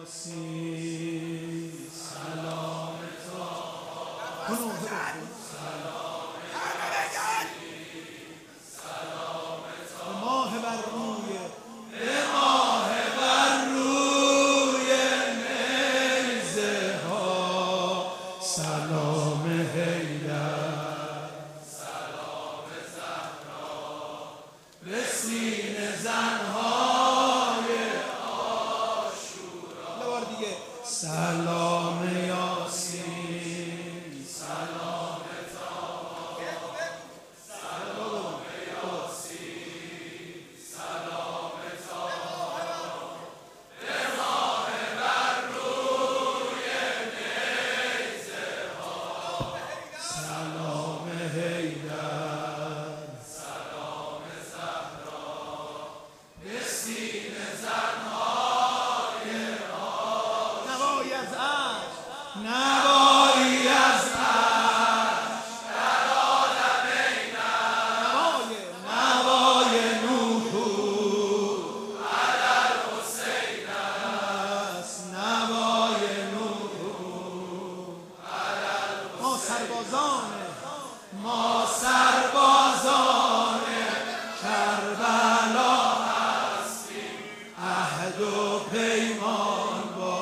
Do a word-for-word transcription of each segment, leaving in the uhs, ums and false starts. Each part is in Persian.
یاسین سلام تا سلام سلام ماه بر روی به ماه بر روی نیزه ها سلام حیدر سلام زهرا به سینه زنهای عاشورا یه بار دیگه سلام یاسین سلام نوایی از عرش در عالم اینم نوای نوح علی الحسین است نوای نوح علی الحسین ما سربازان ما سربازان کربلا هستیم عهد و پیمان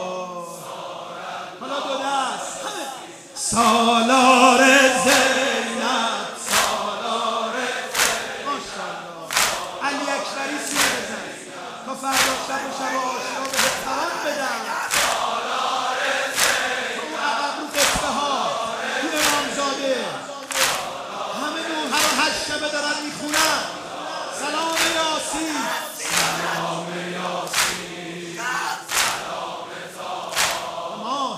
سالار زینب سالار زینب ماشاءالله علی اکبری سیه بزن تا فردا شب و شب آشنا به تمام بدن سالار زینب تو عقب رو قصه ها تو امامزاده همه نوحه رو هشت شبه دارن میخونن سلام یاسین سلام یاسین سلام تا ماه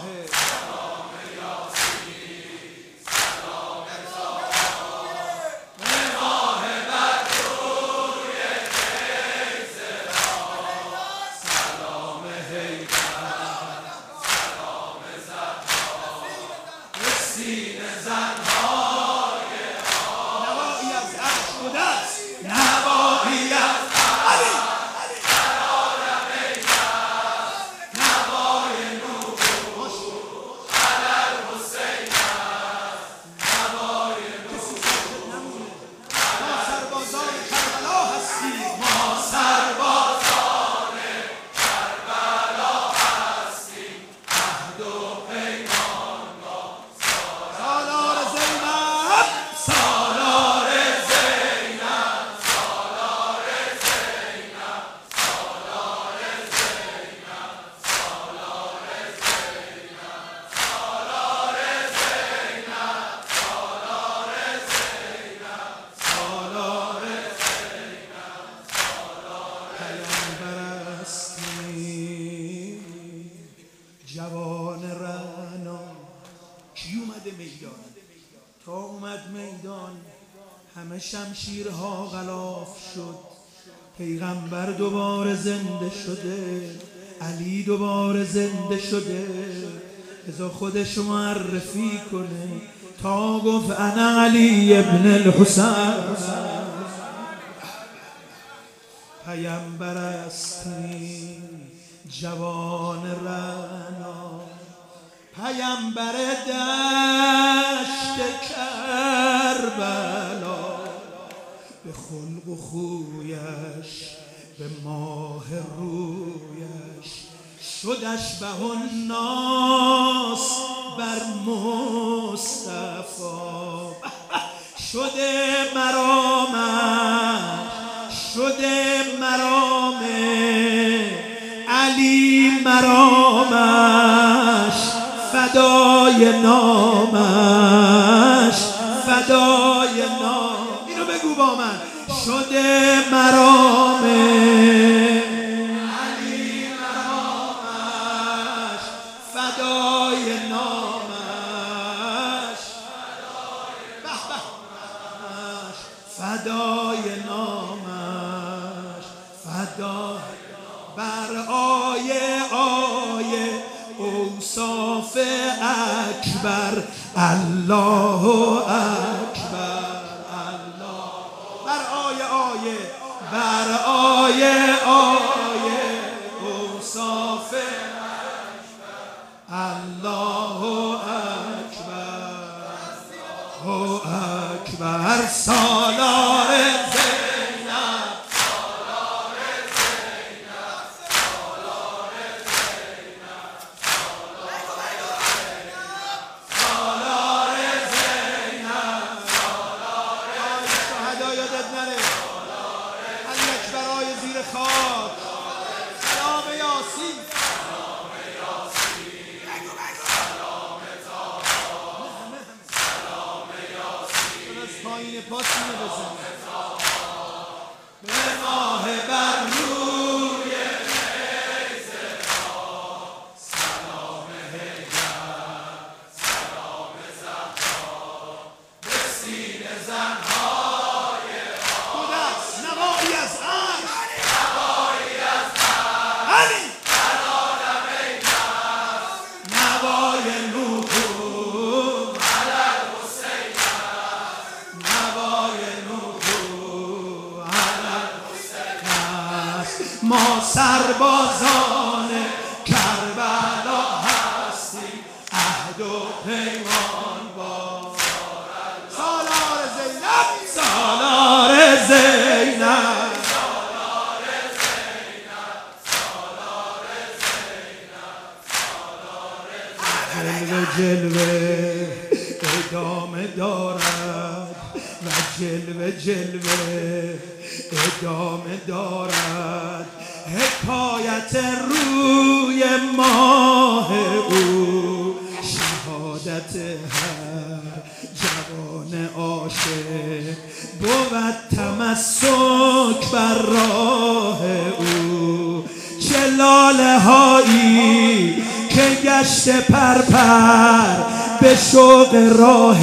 سینه زنهای نوایی از عرش بوده است نوایی از علی در عالم اینم نوای نوح علی الحسین است نوای نوح ما سربازان کربلا هستیم ما سربازان کربلا هستیم عهد و پیمان سالار زینب سالار زینب سالار زینب سالار زینب سالار زینب سالار زینب سالار زینب پیامبر هستی جوان رعنا کی اومده میدان تا اومد میدان همه شمشیرها غلاف شد پیغمبر دوباره زنده شده علی دوباره زنده شده بذار خودش معرفی کنه تا گفت انا علی ابن الحسین پیامبر هستی جوان رعنا پیامبر دشت کربلا به خلق و خویش به ماه رویش شدش به الناس بر مصطفی شده مرامش شده مرام علی مرامش فدای نامش فدای نام اینو بگو با من شده مرام علی مرامش فدای نامش فدای نامش فدای بر آیه آیه اوصاف اکبر الله اکبر الله بر آیه آیه بر آیه آیه اوصاف الله اکبر او اکبر سالار زینب سالار زینب سالار زینب سالار زینب سالار شهدا یادت نره علی اکبرای زیر خاک سلام یاسین پایین پاسینه بزن به ماه بر روی نیز سلام حیدر سلام زهرا به سینه زنهای دو دست نوایی از عرش نوایی از عرش علی در عالم ایدر نوای نور ما سربازان کربلا هستیم عهد و پیمان با سالار زینب سالار زینب سالار زینب سالار زینب سالار جلوه ادامه دارد و جلوه جلوه ادامه دارد حکایت روی ماه او شهادت هر جوان عاشق بود تمسک بر راه او چه لاله هایی که گشت پرپر به شوق راه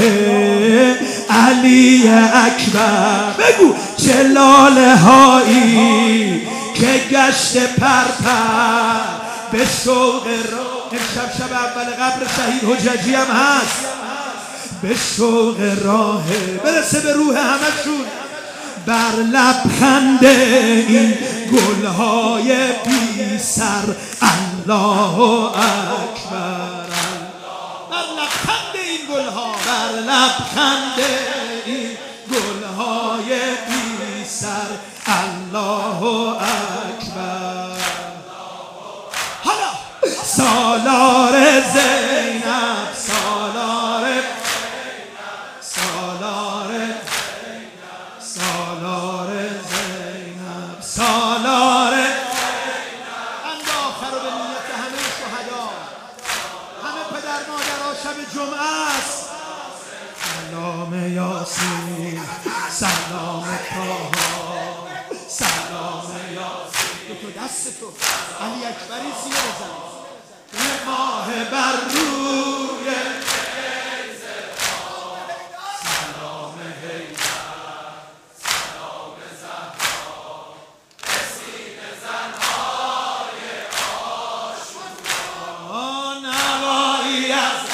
علی اکبر بگو چه لاله هایی که گشت پرپر به شوق راه امشب شب اول قبر شهید حججی هم هست به شوق راه برسه به روح همشون بر لبخند این گلهای بی سر الله اکبر بر لبخند این گلها بر لبخند این گلهای بی سر الله اکبر حالا سالار زینب سالار سالار سالار زینب سالار اند آخر و به نیت همه شهدا همه پدر مادرها شب جمعه است سلام یاسین سلام طاها سلام یاسین تو دست تو علی اکبری سیه بزن به ماه بر روی نیز سلام حیدر سلام زهرا به سینه زنهای آشنا نوایی از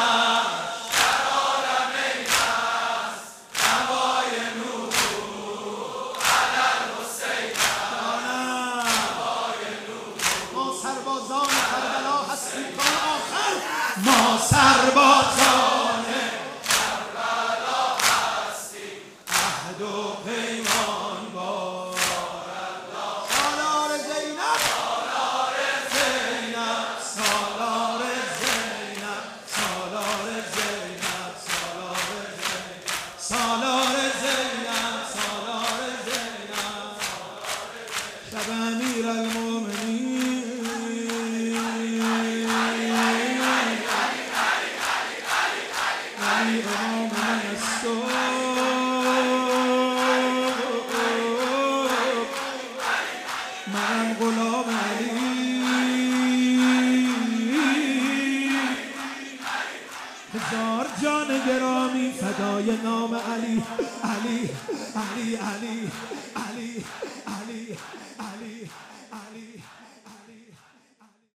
ما سربازان کربلا هستیم عهد و پیمان با سالار زینب سالار زینب سالار زینب سالار زینب سالار زینب سالار زینب شب امیرالمومنین من غلام علی هزار جان گرامی فدای نام علی علی علی علی علی علی علی